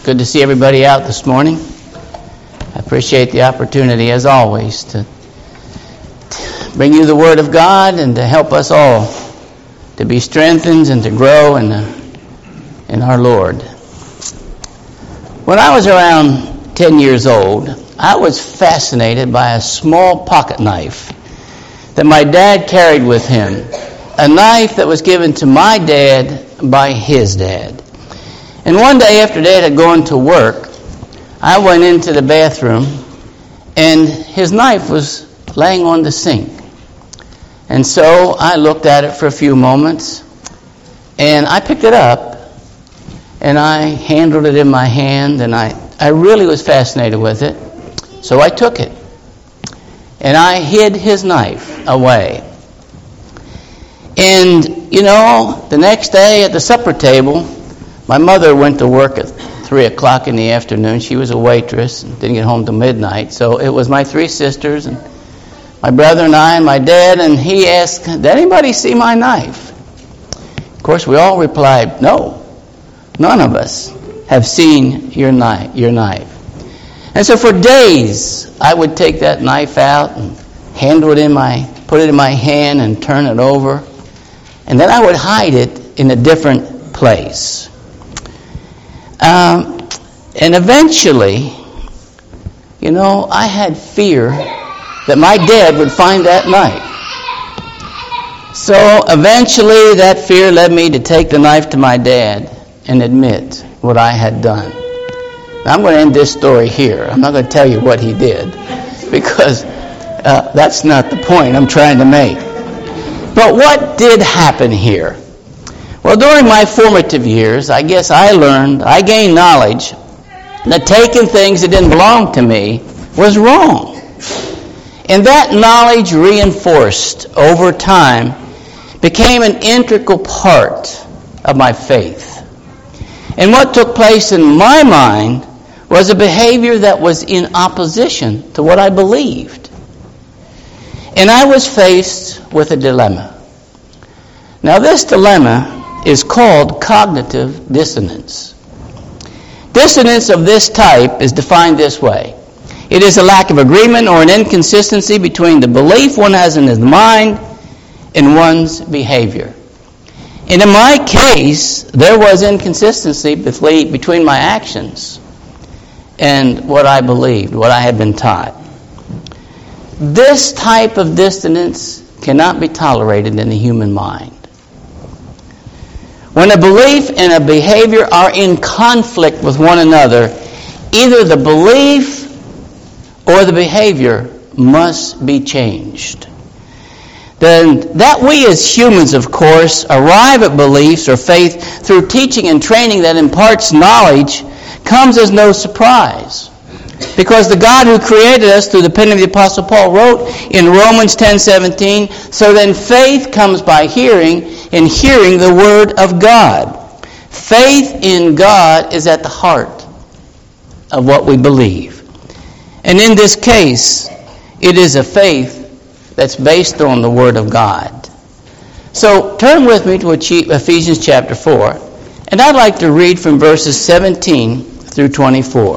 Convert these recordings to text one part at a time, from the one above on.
good to see everybody out this morning. I appreciate the opportunity, as always, to bring you the Word of God and to help us all to be strengthened and to grow in our Lord. When I was around 10 years old, I was fascinated by a small pocket knife that my dad carried with him, a knife that was given to my dad by his dad. And one day after Dad had gone to work, I went into the bathroom and his knife was laying on the sink. And so I looked at it for a few moments and I picked it up and I handled it in my hand and I really was fascinated with it. So I took it and I hid his knife away. And, the next day at the supper table, my mother went to work at 3 o'clock in the afternoon. She was a waitress and didn't get home till midnight. So it was my 3 sisters and my brother and I and my dad, and he asked, "Did anybody see my knife?" Of course, we all replied, "No, none of us have seen your knife." And so for days, I would take that knife out and put it in my hand and turn it over. And then I would hide it in a different place. And eventually, I had fear that my dad would find that knife. So eventually that fear led me to take the knife to my dad and admit what I had done. Now, I'm going to end this story here. I'm not going to tell you what he did because that's not the point I'm trying to make. But what did happen here? Well, during my formative years, I guess I gained knowledge that taking things that didn't belong to me was wrong. And that knowledge, reinforced over time, became an integral part of my faith. And what took place in my mind was a behavior that was in opposition to what I believed. And I was faced with a dilemma. Now, this dilemma is called cognitive dissonance. Dissonance of this type is defined this way. It is a lack of agreement or an inconsistency between the belief one has in his mind and one's behavior. And in my case, there was inconsistency between my actions and what I believed, what I had been taught. This type of dissonance cannot be tolerated in the human mind. When a belief and a behavior are in conflict with one another, either the belief or the behavior must be changed. Then that we as humans, of course, arrive at beliefs or faith through teaching and training that imparts knowledge comes as no surprise. Because the God who created us through the pen of the Apostle Paul wrote in Romans 10:17, "So then faith comes by hearing, and hearing the Word of God." Faith in God is at the heart of what we believe. And in this case, it is a faith that's based on the Word of God. So turn with me to Ephesians chapter 4, and I'd like to read from verses 17 through 24.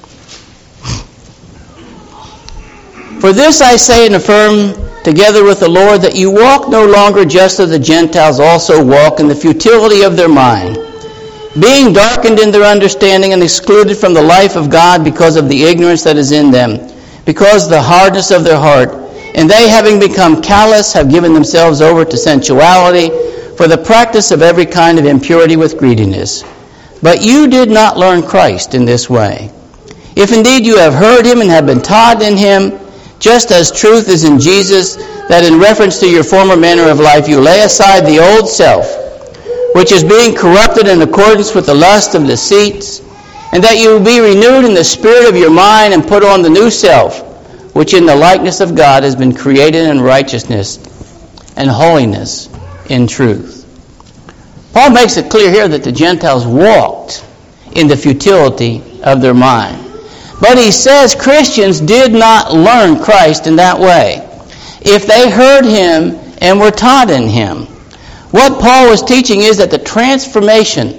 "For this I say and affirm together with the Lord, that you walk no longer just as the Gentiles also walk in the futility of their mind, being darkened in their understanding and excluded from the life of God because of the ignorance that is in them, because of the hardness of their heart. And they, having become callous, have given themselves over to sensuality for the practice of every kind of impurity with greediness. But you did not learn Christ in this way. If indeed you have heard him and have been taught in him, just as truth is in Jesus, that in reference to your former manner of life you lay aside the old self, which is being corrupted in accordance with the lust of deceits, and that you be renewed in the spirit of your mind and put on the new self, which in the likeness of God has been created in righteousness and holiness in truth." Paul makes it clear here that the Gentiles walked in the futility of their mind. But he says Christians did not learn Christ in that way. If they heard him and were taught in him. What Paul was teaching is that the transformation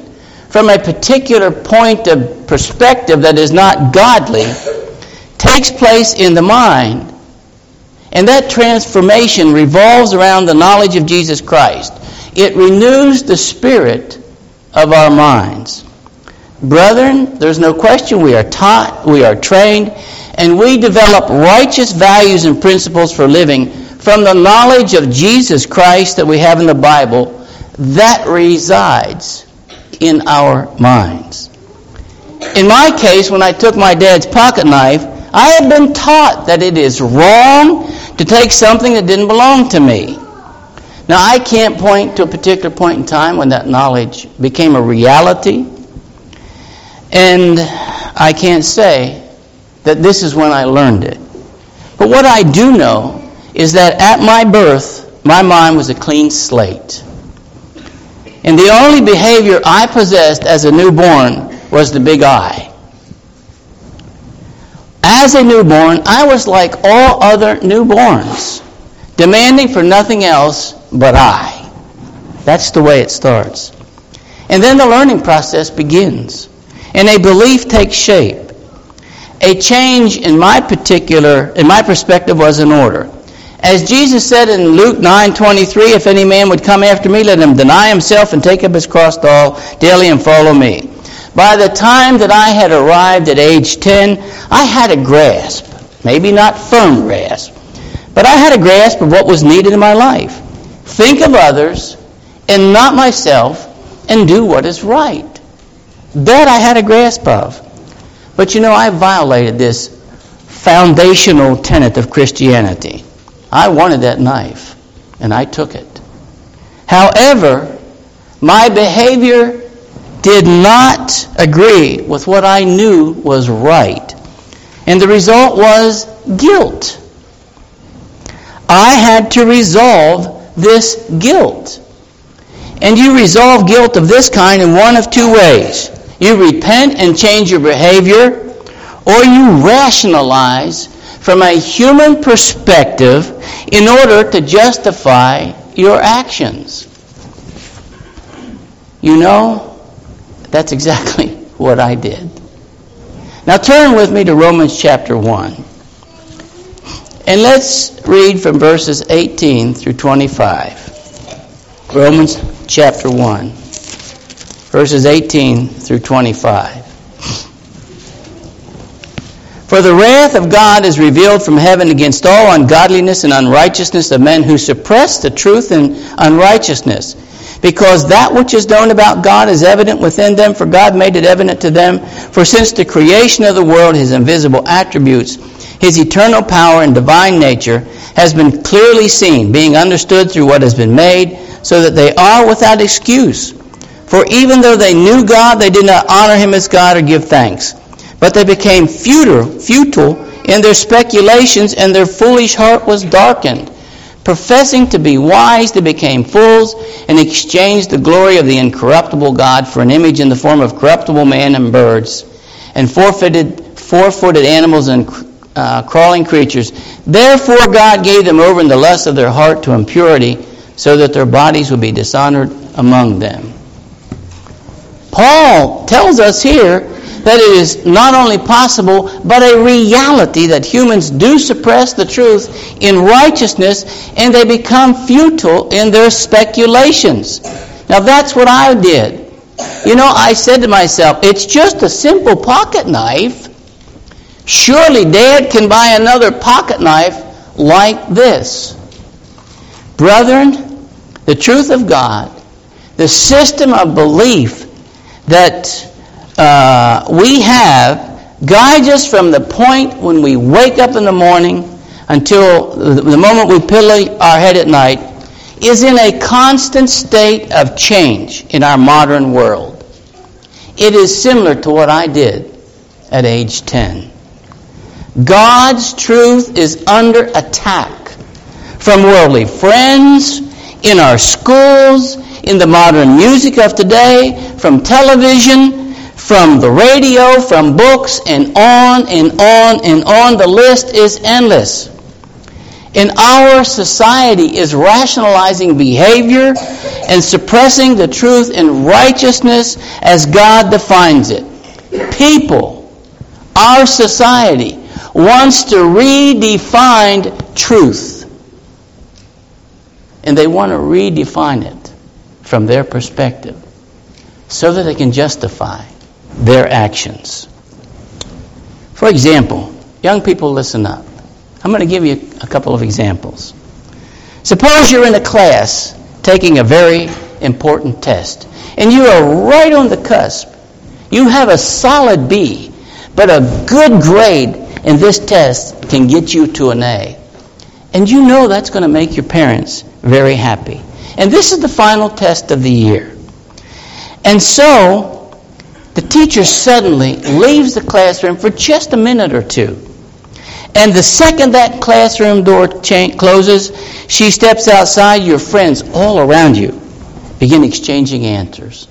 from a particular point of perspective that is not godly takes place in the mind. And that transformation revolves around the knowledge of Jesus Christ. It renews the spirit of our minds. Brethren, there's no question we are taught, we are trained, and we develop righteous values and principles for living from the knowledge of Jesus Christ that we have in the Bible that resides in our minds. In my case, when I took my dad's pocket knife, I had been taught that it is wrong to take something that didn't belong to me. Now, I can't point to a particular point in time when that knowledge became a reality, and I can't say that this is when I learned it. But what I do know is that at my birth, my mind was a clean slate. And the only behavior I possessed as a newborn was the big I. As a newborn, I was like all other newborns, demanding for nothing else but I. That's the way it starts. And then the learning process begins, and a belief takes shape. A change in my perspective was in order. As Jesus said in Luke 9:23, if any man would come after me, let him deny himself and take up his cross daily and follow me. By the time that I had arrived at age 10, I had a grasp, maybe not firm grasp, but I had a grasp of what was needed in my life. Think of others and not myself and do what is right. That I had a grasp of. But I violated this foundational tenet of Christianity. I wanted that knife, and I took it. However, my behavior did not agree with what I knew was right. And the result was guilt. I had to resolve this guilt. And you resolve guilt of this kind in one of two ways. You repent and change your behavior, or you rationalize from a human perspective in order to justify your actions. That's exactly what I did. Now turn with me to Romans chapter 1. And let's read from verses 18 through 25. Romans chapter 1, verses 18 through 25. For the wrath of God is revealed from heaven against all ungodliness and unrighteousness of men who suppress the truth in unrighteousness. Because that which is known about God is evident within them, for God made it evident to them. For since the creation of the world, his invisible attributes, his eternal power and divine nature, has been clearly seen, being understood through what has been made, so that they are without excuse. For even though they knew God, they did not honor him as God or give thanks. But they became futile in their speculations, and their foolish heart was darkened. Professing to be wise, they became fools, and exchanged the glory of the incorruptible God for an image in the form of corruptible man and birds, and four-footed animals and crawling creatures. Therefore God gave them over in the lust of their heart to impurity, so that their bodies would be dishonored among them. Paul tells us here that it is not only possible, but a reality that humans do suppress the truth in righteousness, and they become futile in their speculations. Now that's what I did. I said to myself, it's just a simple pocket knife. Surely Dad can buy another pocket knife like this. Brethren, the truth of God, the system of belief that we have guides us from the point when we wake up in the morning until the moment we pillow our head at night, is in a constant state of change in our modern world. It is similar to what I did at age 10. God's truth is under attack from worldly friends, in our schools, in the modern music of today, from television, from the radio, from books, and on and on and on. The list is endless. in our society is rationalizing behavior and suppressing the truth in righteousness as God defines it. People, our society, wants to redefine truth. And they want to redefine it from their perspective so that they can justify their actions. For example, young people, listen up. I'm going to give you a couple of examples. Suppose you're in a class taking a very important test, and you are right on the cusp. You have a solid B, but a good grade in this test can get you to an A. And you know that's going to make your parents very happy. And this is the final test of the year. And so, the teacher suddenly leaves the classroom for just a minute or two. And the second that classroom door closes, she steps outside. Your friends all around you begin exchanging answers.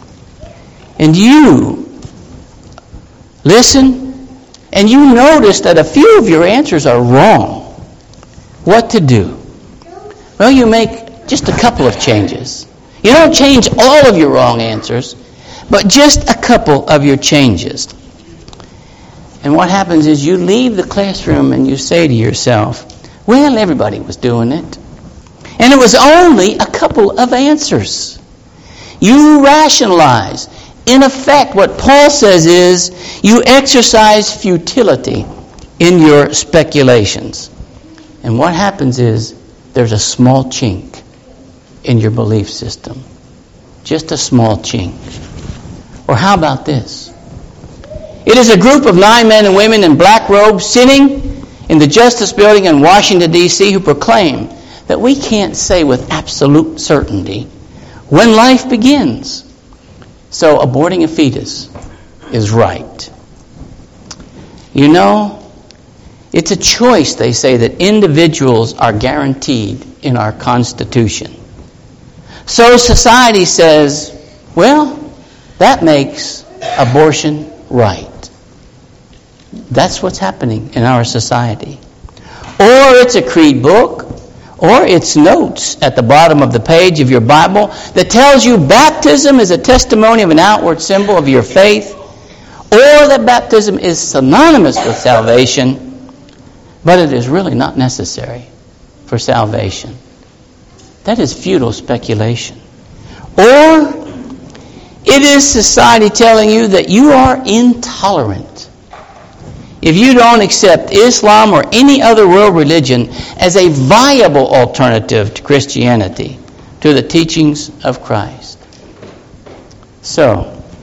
And you listen, and you notice that a few of your answers are wrong. What to do? Well, you make just a couple of changes. You don't change all of your wrong answers, but just a couple of your changes. And what happens is you leave the classroom and you say to yourself, well, everybody was doing it. And it was only a couple of answers. You rationalize. In effect, what Paul says is you exercise futility in your speculations. And what happens is there's a small chink in your belief system. Just a small chink. Or how about this? It is a group of 9 men and women in black robes sitting in the Justice Building in Washington, D.C. who proclaim that we can't say with absolute certainty when life begins. So aborting a fetus is right. You know, it's a choice, they say, that individuals are guaranteed in our Constitution. So society says, well, that makes abortion right. That's what's happening in our society. Or it's a creed book, or it's notes at the bottom of the page of your Bible that tells you baptism is a testimony of an outward symbol of your faith, or that baptism is synonymous with salvation, but it is really not necessary for salvation. That is futile speculation. Or it is society telling you that you are intolerant if you don't accept Islam or any other world religion as a viable alternative to Christianity, to the teachings of Christ. So,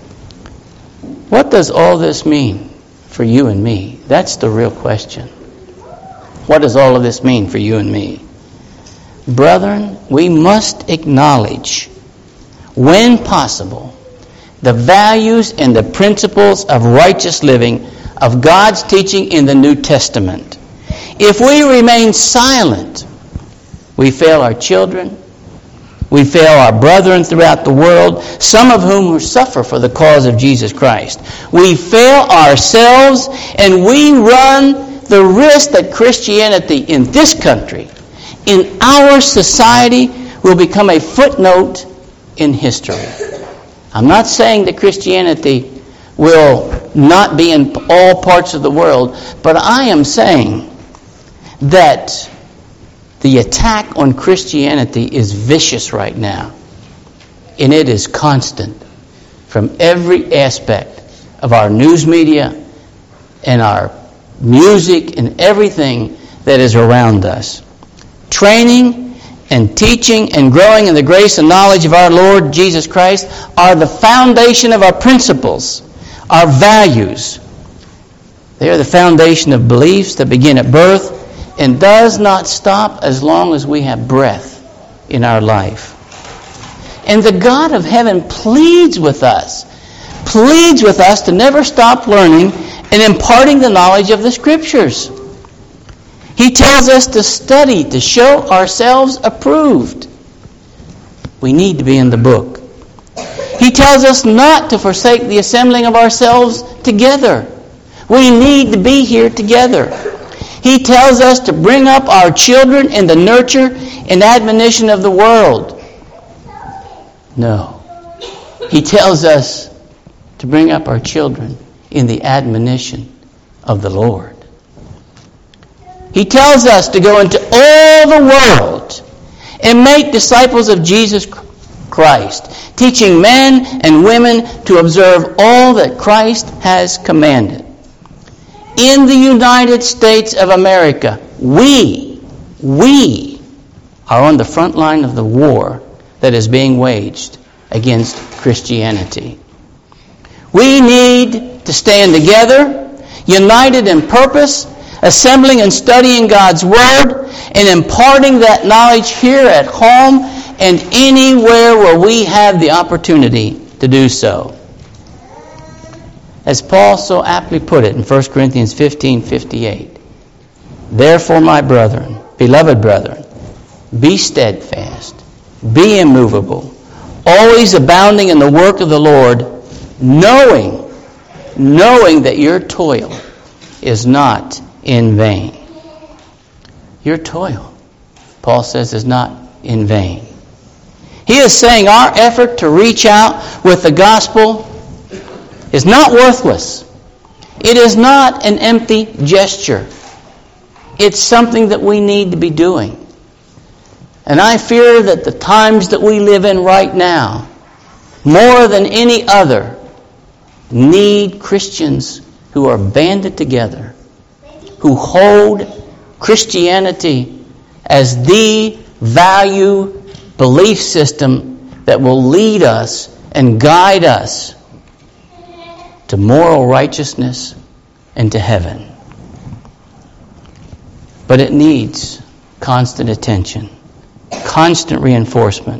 what does all this mean for you and me? That's the real question. What does all of this mean for you and me? Brethren, we must acknowledge, when possible, the values and the principles of righteous living of God's teaching in the New Testament. If we remain silent, we fail our children, we fail our brethren throughout the world, some of whom suffer for the cause of Jesus Christ. We fail ourselves, and we run the risk that Christianity in this country, in our society, will become a footnote in history. I'm not saying that Christianity will not be in all parts of the world, but I am saying that the attack on Christianity is vicious right now, and it is constant from every aspect of our news media and our music and everything that is around us. Training and teaching and growing in the grace and knowledge of our Lord Jesus Christ are the foundation of our principles, our values. They are the foundation of beliefs that begin at birth and does not stop as long as we have breath in our life. And the God of heaven pleads with us to never stop learning and imparting the knowledge of the Scriptures. He tells us to study, to show ourselves approved. We need to be in the book. He tells us not to forsake the assembling of ourselves together. We need to be here together. He tells us to bring up our children in the nurture and admonition of the world. No. He tells us to bring up our children in the admonition of the Lord. He tells us to go into all the world and make disciples of Jesus Christ, teaching men and women to observe all that Christ has commanded. In the United States of America, we are on the front line of the war that is being waged against Christianity. We need to stand together, united in purpose, assembling and studying God's Word, and imparting that knowledge here at home and anywhere where we have the opportunity to do so. As Paul so aptly put it in 1 Corinthians 15:58, "Therefore, my brethren, beloved brethren, be steadfast, be immovable, always abounding in the work of the Lord, knowing that your toil is not in vain." Your toil, Paul says, is not in vain. He is saying our effort to reach out with the gospel is not worthless. It is not an empty gesture. It's something that we need to be doing. And I fear that the times that we live in right now, more than any other, need Christians who are banded together, who hold Christianity as the value belief system that will lead us and guide us to moral righteousness and to heaven. But it needs constant attention, constant reinforcement,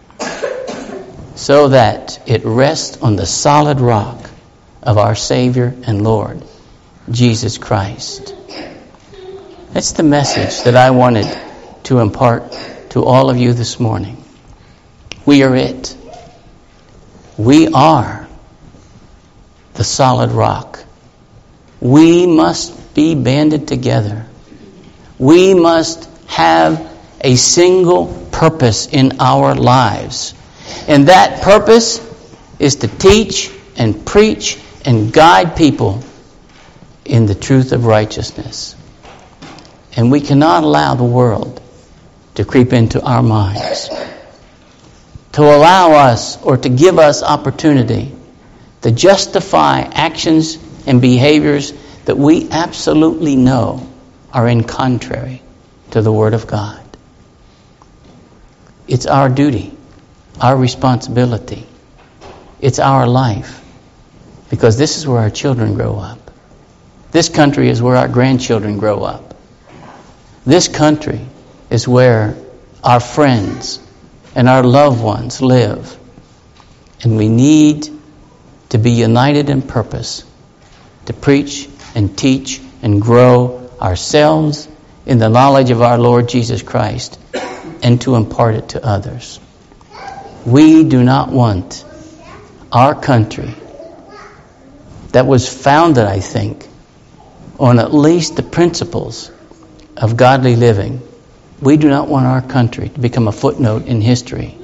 so that it rests on the solid rock of our Savior and Lord, Jesus Christ. That's the message that I wanted to impart to all of you this morning. We are it. We are the solid rock. We must be banded together. We must have a single purpose in our lives. And that purpose is to teach and preach and guide people in the truth of righteousness. And we cannot allow the world to creep into our minds, to allow us or to give us opportunity to justify actions and behaviors that we absolutely know are in contrary to the Word of God. It's our duty, our responsibility. It's our life, because this is where our children grow up. This country is where our grandchildren grow up. This country is where our friends and our loved ones live. And we need to be united in purpose, to preach and teach and grow ourselves in the knowledge of our Lord Jesus Christ, and to impart it to others. We do not want our country, that was founded, I think, on at least the principles of godly living. We do not want our country to become a footnote in history.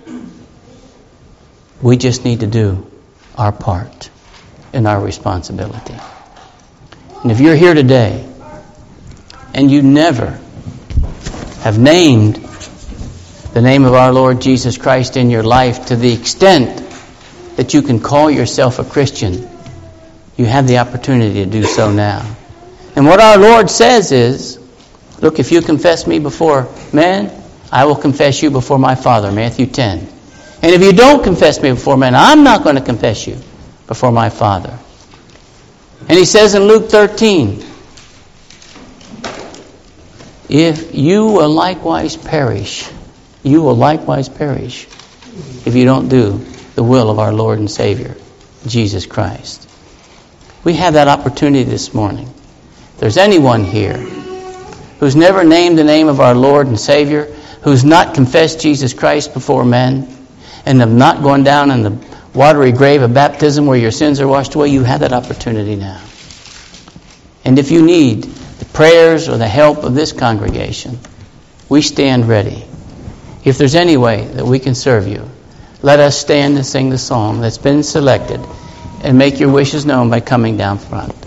We just need to do our part and our responsibility. And if you're here today and you never have named the name of our Lord Jesus Christ in your life to the extent that you can call yourself a Christian, you have the opportunity to do so now. And what our Lord says is, look, if you confess me before men, I will confess you before my Father, Matthew 10. And if you don't confess me before men, I'm not going to confess you before my Father. And he says in Luke 13, if you will likewise perish if you don't do the will of our Lord and Savior, Jesus Christ. We have that opportunity this morning. If there's anyone here who's never named the name of our Lord and Savior, who's not confessed Jesus Christ before men, and have not gone down in the watery grave of baptism where your sins are washed away, you have that opportunity now. And if you need the prayers or the help of this congregation, we stand ready. If there's any way that we can serve you, let us stand and sing the song that's been selected and make your wishes known by coming down front.